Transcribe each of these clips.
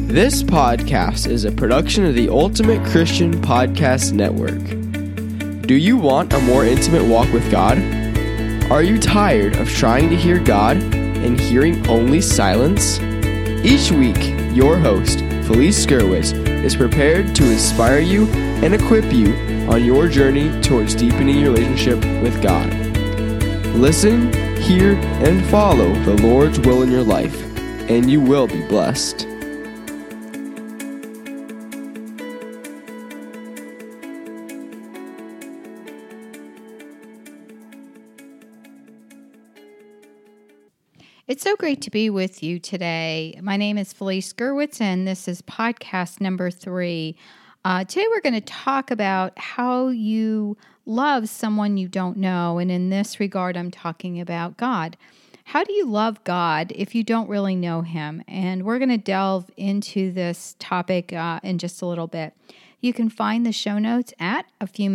This podcast is a production of the Ultimate Christian Podcast Network. Do you want a more intimate walk with God? Are you tired of trying to hear God and hearing only silence? Each week, your host, Felice Gerwitz, is prepared to inspire you and equip you on your journey towards deepening your relationship with God. Listen, hear, and follow the Lord's will in your life, and you will be blessed. It's so great to be with you today. My name is Felice Gerwitz, and this is podcast number 3. Today we're going to talk about how you love someone you don't know, and in this regard, I'm talking about God. How do you love God if you don't really know Him? And we're going to delve into this topic in just a little bit. You can find the show notes at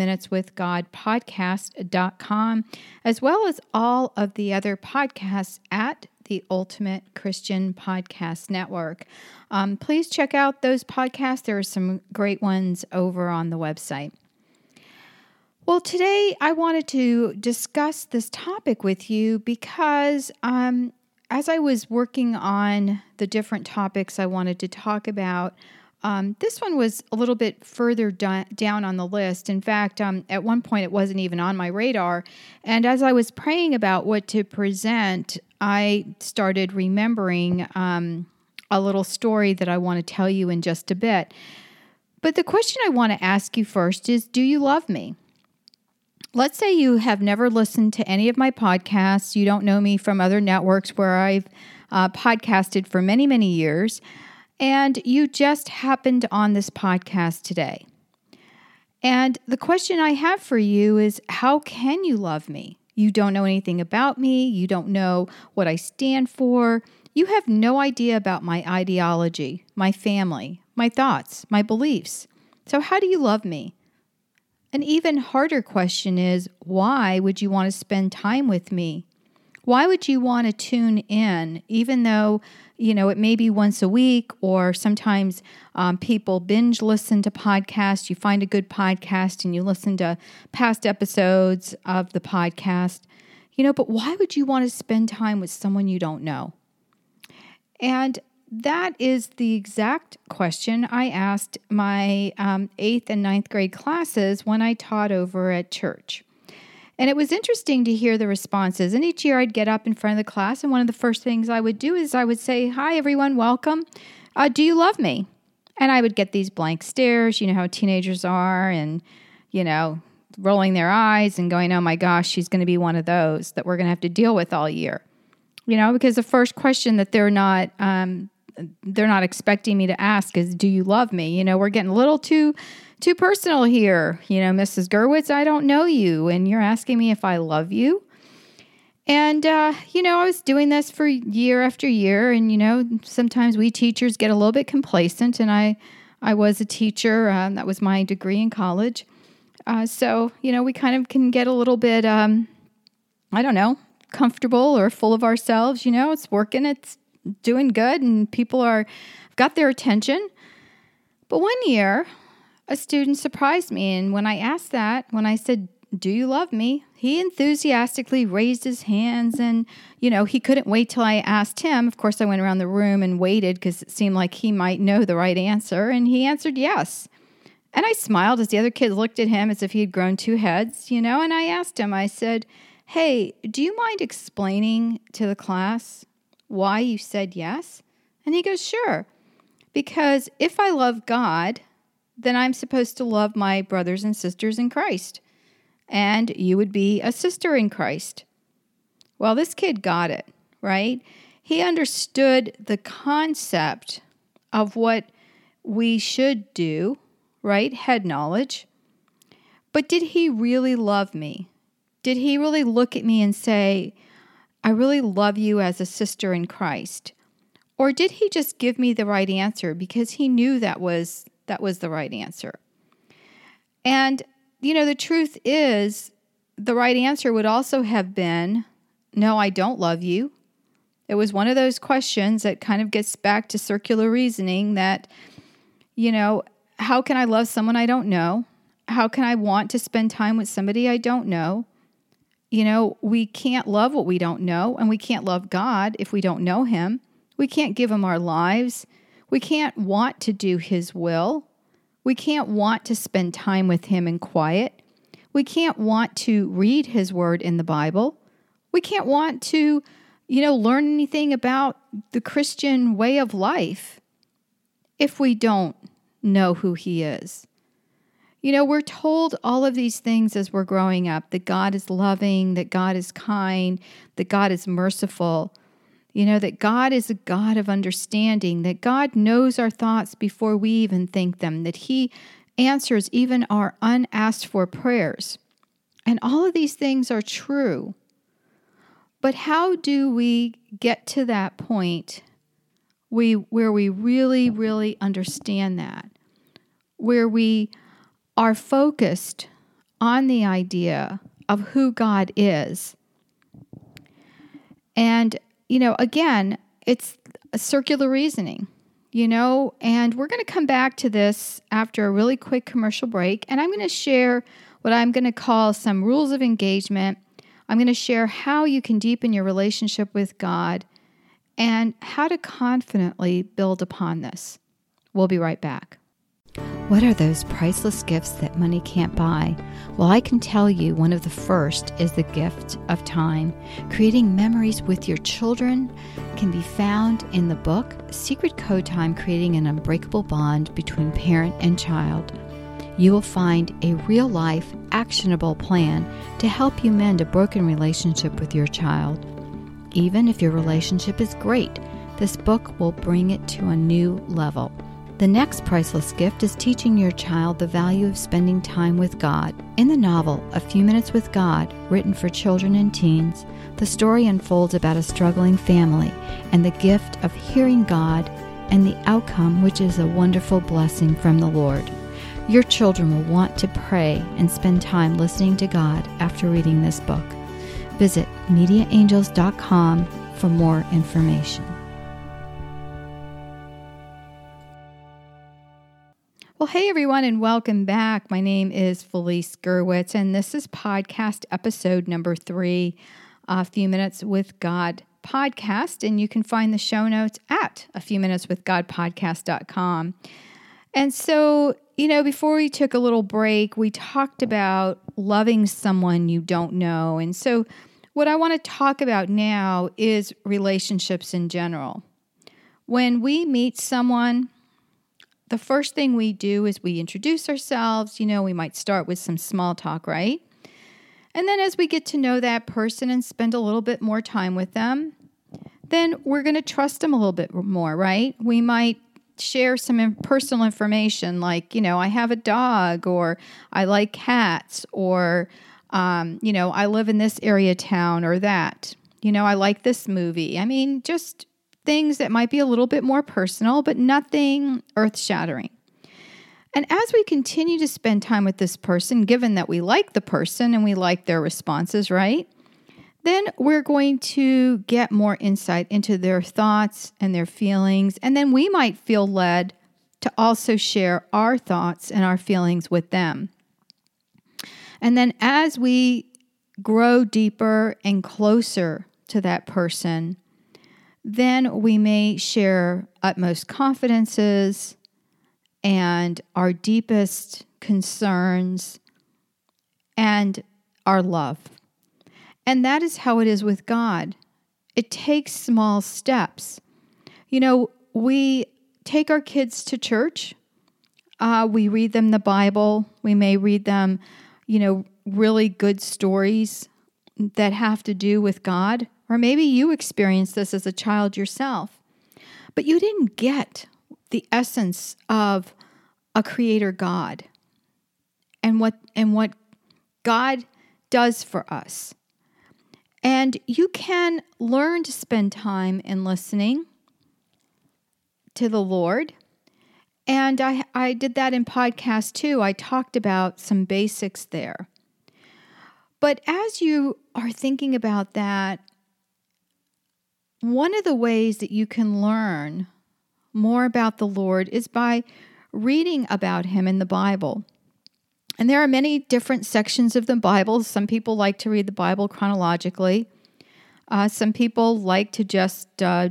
afewminuteswithgodpodcast.com, as well as all of the other podcasts at the Ultimate Christian Podcast Network. Please check out those podcasts. There are some great ones over on the website. Well, today I wanted to discuss this topic with you because as I was working on the different topics I wanted to talk about, this one was a little bit further down on the list. In fact, at one point it wasn't even on my radar. And as I was praying about what to present, I started remembering a little story that I want to tell you in just a bit. But the question I want to ask you first is, do you love me? Let's say you have never listened to any of my podcasts. You don't know me from other networks where I've podcasted for many, many years. And you just happened on this podcast today. And the question I have for you is, how can you love me? You don't know anything about me. You don't know what I stand for. You have no idea about my ideology, my family, my thoughts, my beliefs. So how do you love me? An even harder question is, why would you want to spend time with me? Why would you want to tune in, even though, it may be once a week, or sometimes people binge listen to podcasts. You find a good podcast and you listen to past episodes of the podcast, but why would you want to spend time with someone you don't know? And that is the exact question I asked my 8th and 9th grade classes when I taught over at church. And it was interesting to hear the responses. And each year I'd get up in front of the class, and one of the first things I would do is I would say, "Hi, everyone, welcome. Do you love me?" And I would get these blank stares, how teenagers are, and, rolling their eyes and going, "Oh my gosh, she's going to be one of those that we're going to have to deal with all year." Because the first question that they're not expecting me to ask is, "Do you love me?" We're getting a little too personal here. Mrs. Gerwitz, I don't know you, and you're asking me if I love you. And, I was doing this for year after year, and, sometimes we teachers get a little bit complacent, and I was a teacher. That was my degree in college. So, we kind of can get a little bit, comfortable or full of ourselves. It's working, it's doing good, and people got their attention. But one year, a student surprised me, and when I said, "Do you love me?" he enthusiastically raised his hands, and, he couldn't wait till I asked him. Of course, I went around the room and waited because it seemed like he might know the right answer, and he answered yes. And I smiled as the other kids looked at him as if he had grown 2 heads, and I asked him, I said, "Hey, do you mind explaining to the class why you said yes?" And he goes, "Sure, because if I love God, then I'm supposed to love my brothers and sisters in Christ. And you would be a sister in Christ." Well, this kid got it, right? He understood the concept of what we should do, right? Head knowledge. But did he really love me? Did he really look at me and say, "I really love you as a sister in Christ"? Or did he just give me the right answer because he knew that was the right answer? And, the truth is, the right answer would also have been, "No, I don't love you." It was one of those questions that kind of gets back to circular reasoning that, how can I love someone I don't know? How can I want to spend time with somebody I don't know? We can't love what we don't know, and we can't love God if we don't know Him. We can't give Him our lives. We can't want to do His will. We can't want to spend time with Him in quiet. We can't want to read His word in the Bible. We can't want to, learn anything about the Christian way of life if we don't know who He is. We're told all of these things as we're growing up, that God is loving, that God is kind, that God is merciful, that God is a God of understanding, that God knows our thoughts before we even think them, that He answers even our unasked for prayers. And all of these things are true. But how do we get to that point where we really, really understand that? Where we are focused on the idea of who God is. And, again, it's a circular reasoning, and we're going to come back to this after a really quick commercial break. And I'm going to share what I'm going to call some rules of engagement. I'm going to share how you can deepen your relationship with God and how to confidently build upon this. We'll be right back. What are those priceless gifts that money can't buy? Well, I can tell you one of the first is the gift of time. Creating memories with your children can be found in the book, Secret Code Time, Creating an Unbreakable Bond Between Parent and Child. You will find a real-life, actionable plan to help you mend a broken relationship with your child. Even if your relationship is great, this book will bring it to a new level. The next priceless gift is teaching your child the value of spending time with God. In the novel, A Few Minutes with God, written for children and teens, the story unfolds about a struggling family and the gift of hearing God and the outcome, which is a wonderful blessing from the Lord. Your children will want to pray and spend time listening to God after reading this book. Visit MediaAngels.com for more information. Well, hey everyone, and welcome back. My name is Felice Gerwitz, and this is podcast episode number 3, A Few Minutes with God podcast, and you can find the show notes at afewminuteswithgodpodcast.com. And so, before we took a little break, we talked about loving someone you don't know. And so what I want to talk about now is relationships in general. When we meet someone, the first thing we do is we introduce ourselves. We might start with some small talk, right? And then as we get to know that person and spend a little bit more time with them, then we're going to trust them a little bit more, right? We might share some personal information like, I have a dog, or I like cats, or, I live in this area town, or that, I like this movie. I mean, just things that might be a little bit more personal, but nothing earth-shattering. And as we continue to spend time with this person, given that we like the person and we like their responses, right? Then we're going to get more insight into their thoughts and their feelings. And then we might feel led to also share our thoughts and our feelings with them. And then as we grow deeper and closer to that person, then we may share utmost confidences and our deepest concerns and our love. And that is how it is with God. It takes small steps. We take our kids to church. We read them the Bible. We may read them, really good stories that have to do with God. Or maybe you experienced this as a child yourself, but you didn't get the essence of a creator God and what God does for us. And you can learn to spend time in listening to the Lord. And I did that in podcast 2. I talked about some basics there. But as you are thinking about that, one of the ways that you can learn more about the Lord is by reading about him in the Bible. And there are many different sections of the Bible. Some people like to read the Bible chronologically. Some people like to just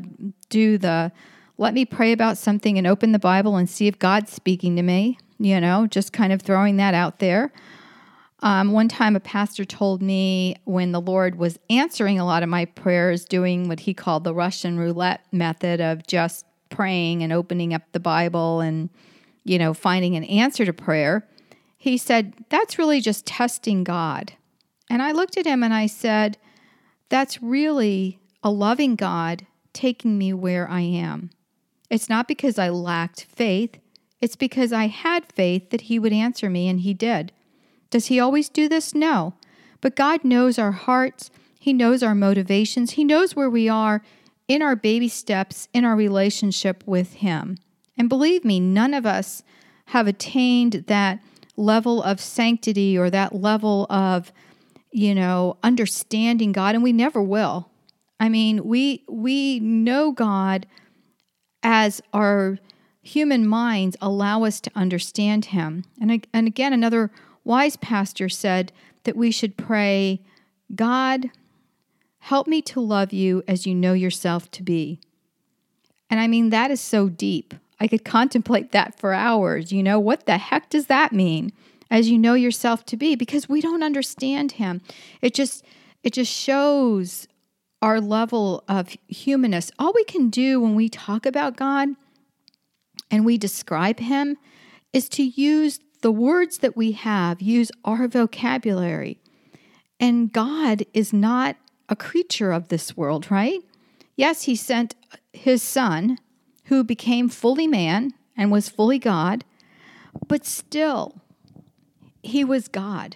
do the, let me pray about something and open the Bible and see if God's speaking to me, just kind of throwing that out there. One time a pastor told me when the Lord was answering a lot of my prayers, doing what he called the Russian roulette method of just praying and opening up the Bible and, finding an answer to prayer, he said, that's really just testing God. And I looked at him and I said, that's really a loving God taking me where I am. It's not because I lacked faith. It's because I had faith that he would answer me, and he did. Does he always do this? No. But God knows our hearts. He knows our motivations. He knows where we are in our baby steps in our relationship with him. And believe me, none of us have attained that level of sanctity or that level of, understanding God, and we never will. I mean, we know God as our human minds allow us to understand him. And again, another wise pastor said that we should pray, God, help me to love you as you know yourself to be. And I mean, that is so deep. I could contemplate that for hours. What the heck does that mean? As you know yourself to be, because we don't understand him. It just shows our level of humanness. All we can do when we talk about God and we describe him is to use the words that we have, use our vocabulary. And God is not a creature of this world, right? Yes, he sent his son who became fully man and was fully God, but still, he was God,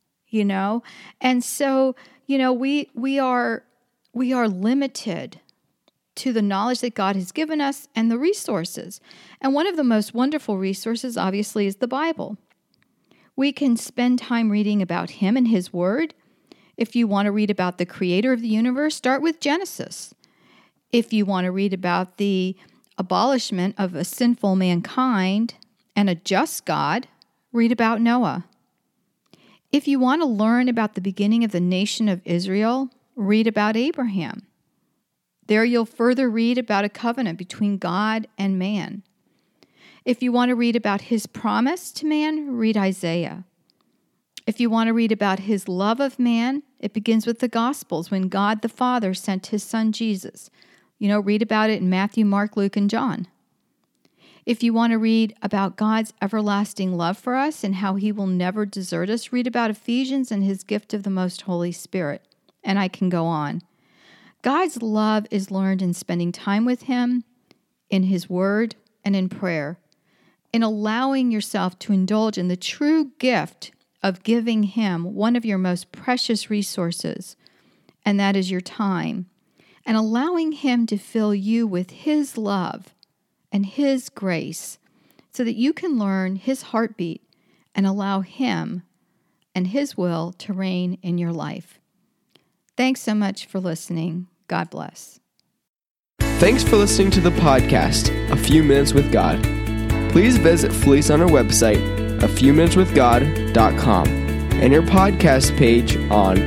And so, we are limited to the knowledge that God has given us and the resources. And one of the most wonderful resources, obviously, is the Bible. We can spend time reading about him and his word. If you want to read about the creator of the universe, start with Genesis. If you want to read about the abolishment of a sinful mankind and a just God, read about Noah. If you want to learn about the beginning of the nation of Israel, read about Abraham. There you'll further read about a covenant between God and man. If you want to read about his promise to man, read Isaiah. If you want to read about his love of man, it begins with the Gospels when God the Father sent his son Jesus. Read about it in Matthew, Mark, Luke, and John. If you want to read about God's everlasting love for us and how he will never desert us, read about Ephesians and his gift of the most Holy Spirit. And I can go on. God's love is learned in spending time with him, in his word, and in prayer, in allowing yourself to indulge in the true gift of giving him one of your most precious resources, and that is your time, and allowing him to fill you with his love and his grace so that you can learn his heartbeat and allow him and his will to reign in your life. Thanks so much for listening. God bless. Thanks for listening to the podcast, A Few Minutes with God. Please visit Felice on our website, afewminuteswithgod.com, and your podcast page on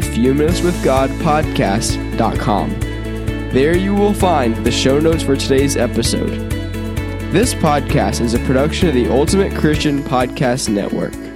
afewminuteswithgodpodcast.com. There you will find the show notes for today's episode. This podcast is a production of the Ultimate Christian Podcast Network.